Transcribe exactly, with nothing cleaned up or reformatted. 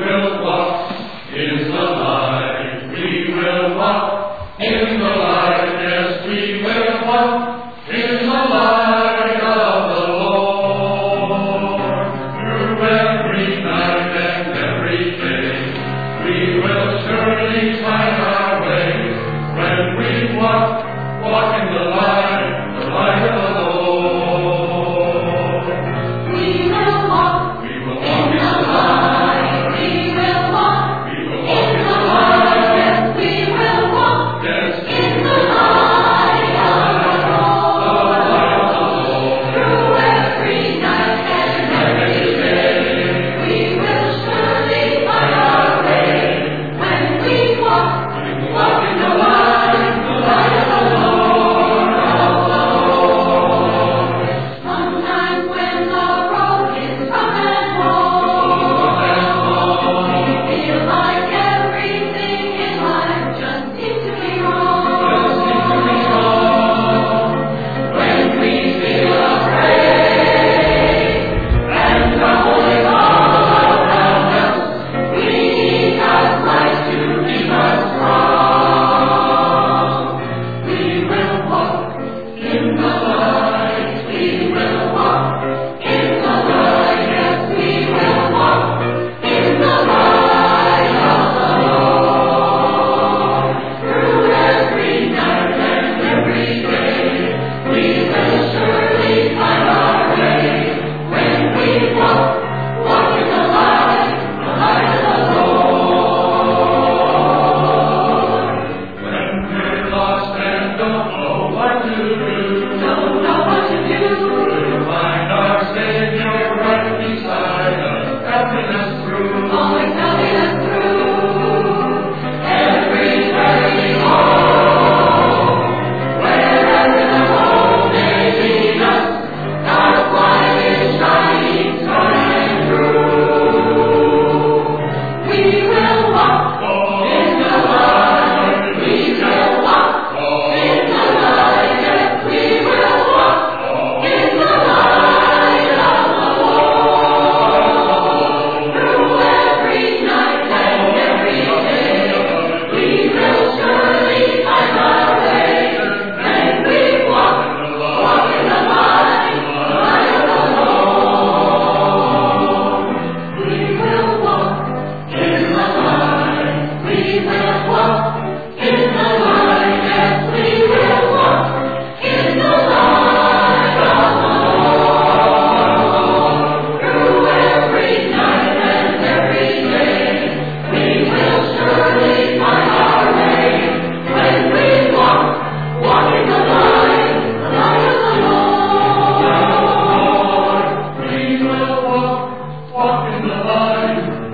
will walk in the light. We will walk in the light. Yes, we will walk in the light of the Lord. Through every night and every day, we will surely find our way. When we walk, walk in the light, the light of the Lord. We will walk We will in walk in the the light. We will walk We will in walk in the the light. light. Yes, we will walk Yes, in the light of the Lord. Through every night and every day, we will surely find our way. When we walk, walk in the light, the light of the Lord. Sometimes when the road is rough and long, we feel like everything in life just seems to be wrong. When we feel afraid and trouble is all around us, we need God's light to keep us strong. We will walk in the light. We will walk in the light. Yes, we will walk in the light of the Lord. Through every night and every day, we will surely find our way. When we walk, walk in the light, the light of the Lord. when we're lost and don't know what to do, Don't know what to do. we'll find our Savior right beside us, helping us through. Always helping us through every journey home. Wherever the road may lead us, God's light is shining strong and true. We will walk in the light. We will walk in the light. Yes, we will walk in the light of the Lord. Through every night and every day, we will surely find our way. When we walk, walk in the light, the light of the Lord. We will walk in the light. We will walk in the light. Yes, we will walk in the light of the Lord. Through every night and every day, we will surely find our way. When we walk, walk in the light, the light of the Lord. We will walk, walk in the light,